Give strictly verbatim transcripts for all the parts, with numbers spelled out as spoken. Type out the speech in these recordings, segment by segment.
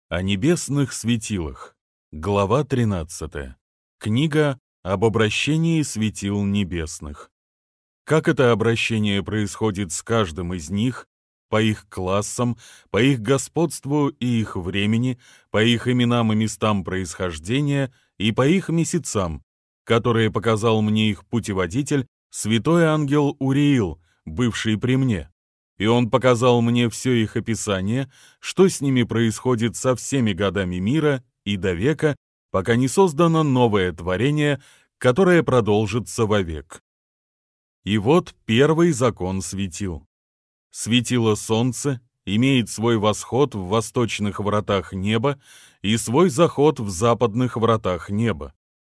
О небесных светилах. Глава тринадцатая. Книга об обращении светил небесных. Как это обращение происходит с каждым из них, по их классам, по их господству и их времени, по их именам и местам происхождения и по их месяцам, которые показал мне их путеводитель, святой ангел Уриил, бывший при мне. И он показал мне все их описание, что с ними происходит со всеми годами мира и до века, пока не создано новое творение, которое продолжится вовек. И вот первый закон светил. Светило солнце имеет свой восход в восточных вратах неба и свой заход в западных вратах неба.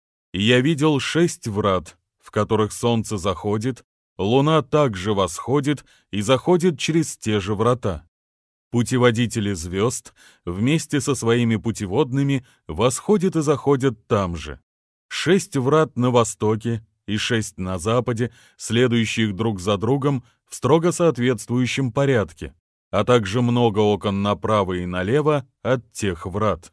И я видел шесть врат, в которых солнце заходит, луна также восходит и заходит через те же врата. Путеводители звезд вместе со своими путеводными восходят и заходят там же. Шесть врат на востоке и шесть на западе, следующих друг за другом в строго соответствующем порядке, а также много окон направо и налево от тех врат.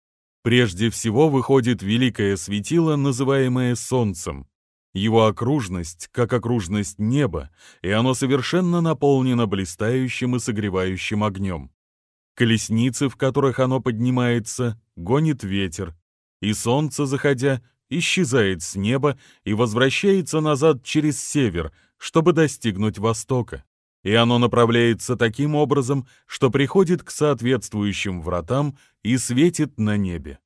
Прежде всего выходит великое светило, называемое Солнцем. Его окружность, как окружность неба, и оно совершенно наполнено блистающим и согревающим огнем. Колесницы, в которых оно поднимается, гонит ветер, и солнце, заходя, исчезает с неба и возвращается назад через север, чтобы достигнуть востока. И оно направляется таким образом, что приходит к соответствующим вратам и светит на небе.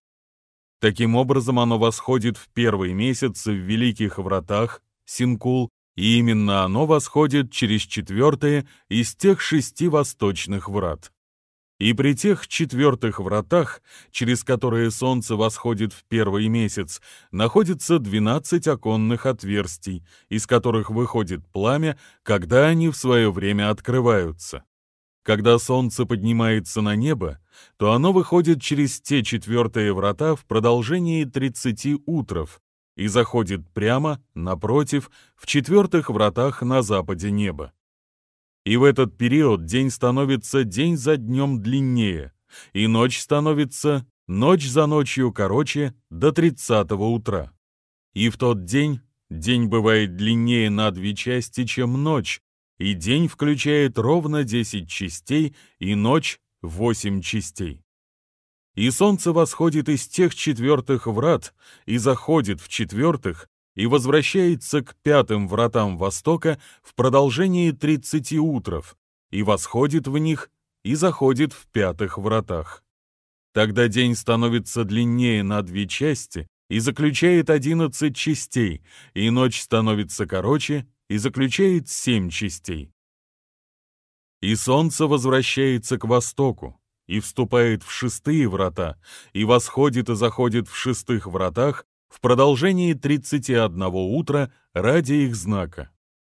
Таким образом, оно восходит в первый месяц в Великих Вратах, Синкул, и именно оно восходит через четвертое из тех шести восточных врат. И при тех четвертых вратах, через которые солнце восходит в первый месяц, находится двенадцать оконных отверстий, из которых выходит пламя, когда они в свое время открываются. Когда солнце поднимается на небо, то оно выходит через те четвертые врата в продолжении тридцати утров и заходит прямо, напротив, в четвертых вратах на западе неба. И в этот период день становится день за днем длиннее, и ночь становится ночь за ночью короче до тридцатого утра. И в тот день день бывает длиннее на две части, чем ночь, и день включает ровно десять частей, и ночь — восемь частей. И солнце восходит из тех четвертых врат, и заходит в четвертых, и возвращается к пятым вратам востока в продолжении тридцати утров, и восходит в них, и заходит в пятых вратах. Тогда день становится длиннее на две части, и заключает одиннадцать частей, и ночь становится короче, и заключает семь частей. И солнце возвращается к востоку, и вступает в шестые врата, и восходит и заходит в шестых вратах в продолжении тридцати одного утра ради их знака.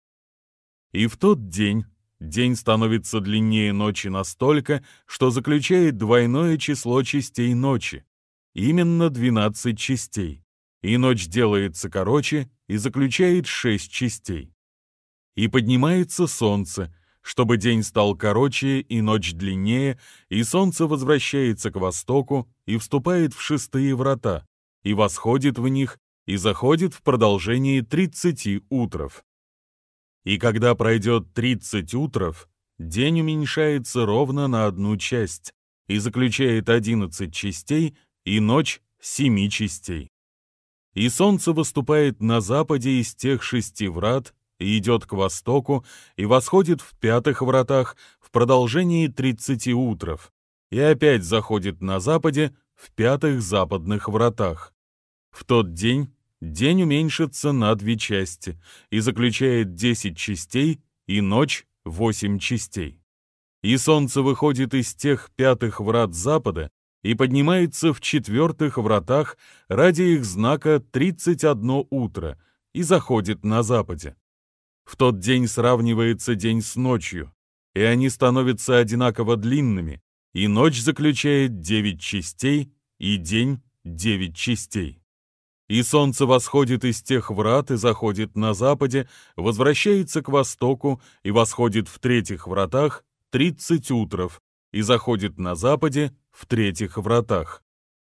И в тот день день становится длиннее ночи настолько, что заключает двойное число частей ночи, именно двенадцать частей, и ночь делается короче и заключает шесть частей. И поднимается солнце, чтобы день стал короче и ночь длиннее, и солнце возвращается к востоку и вступает в шестые врата, и восходит в них, и заходит в продолжении тридцати утров. И когда пройдет тридцать утров, день уменьшается ровно на одну часть, и заключает одиннадцать частей, и ночь — семи частей. И солнце выступает на западе из тех шести врат, и идет к востоку, и восходит в пятых вратах в продолжении тридцати утров, и опять заходит на западе в пятых западных вратах. В тот день день уменьшится на две части, и заключает десять частей, и ночь — восемь частей. И солнце выходит из тех пятых врат запада, и поднимается в четвертых вратах ради их знака тридцать одно утро, и заходит на западе. В тот день сравнивается день с ночью, и они становятся одинаково длинными, и ночь заключает девять частей, и день — девять частей. И солнце восходит из тех врат и заходит на западе, возвращается к востоку и восходит в третьих вратах тридцать утров, и заходит на западе в третьих вратах.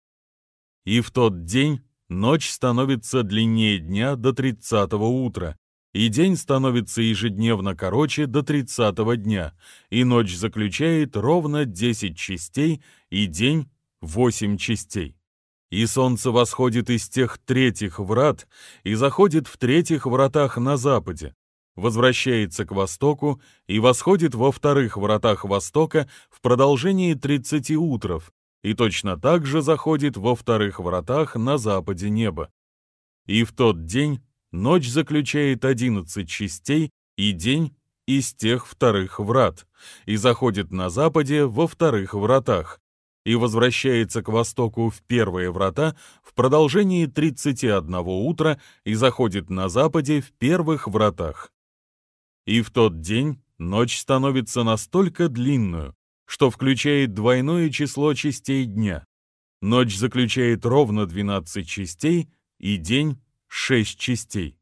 И в тот день ночь становится длиннее дня до тридцатого утра, и день становится ежедневно короче до тридцатого дня, и ночь заключает ровно десять частей, и день — восемь частей. И солнце восходит из тех третьих врат и заходит в третьих вратах на западе, возвращается к востоку и восходит во вторых вратах востока в продолжении тридцати утров, и точно так же заходит во вторых вратах на западе неба. И в тот день ночь заключает одиннадцать частей, и день из тех вторых врат, и заходит на западе во вторых вратах, и возвращается к востоку в первые врата в продолжении тридцати одного утра, и заходит на западе в первых вратах. И в тот день ночь становится настолько длинную, что включает двойное число частей дня. Ночь заключает ровно двенадцать частей, и день — шесть частей.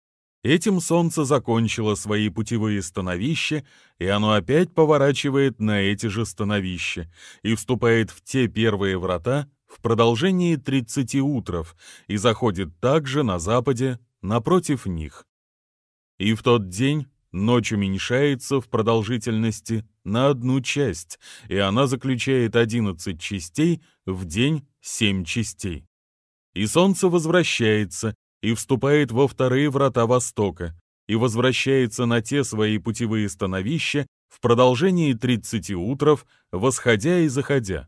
Этим солнце закончило свои путевые становища, и оно опять поворачивает на эти же становища и вступает в те первые врата в продолжении тридцати утров и заходит также на западе напротив них. И в тот день ночь уменьшается в продолжительности на одну часть, и она заключает одиннадцать частей, в день семь частей. И солнце возвращается и вступает во вторые врата востока, и возвращается на те свои путевые становища в продолжении тридцати утров, восходя и заходя.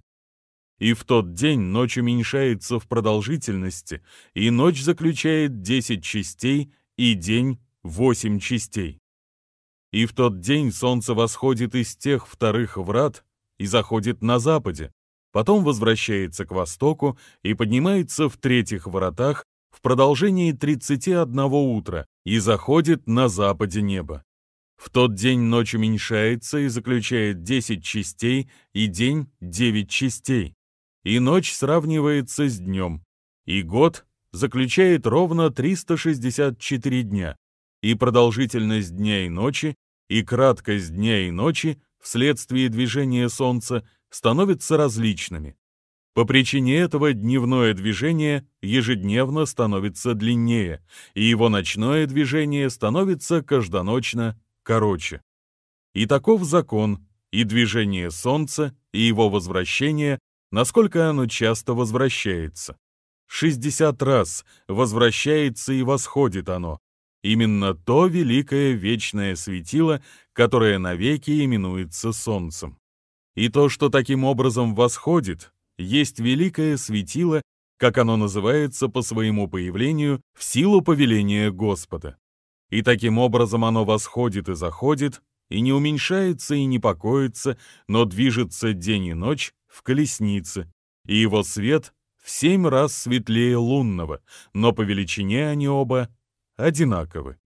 И в тот день ночь уменьшается в продолжительности, и ночь заключает десять частей, и день — восемь частей. И в тот день солнце восходит из тех вторых врат и заходит на западе, потом возвращается к востоку и поднимается в третьих вратах в продолжении тридцати одного утра и заходит на западе неба. В тот день ночь уменьшается и заключает десять частей, и день — девять частей. И ночь сравнивается с днем, и год заключает ровно триста шестьдесят четыре дня, и продолжительность дня и ночи, и краткость дня и ночи вследствие движения солнца становятся различными. По причине этого дневное движение ежедневно становится длиннее, и его ночное движение становится каждоночно короче. И таков закон, и движение солнца, и его возвращение, насколько оно часто возвращается. Шестьдесят раз возвращается и восходит оно, именно то великое вечное светило, которое навеки именуется солнцем. И то, что таким образом восходит, есть великое светило, как оно называется по своему появлению в силу повеления Господа. И таким образом оно восходит и заходит, и не уменьшается и не покоится, но движется день и ночь в колеснице, и его свет в семь раз светлее лунного, но по величине они оба одинаковы.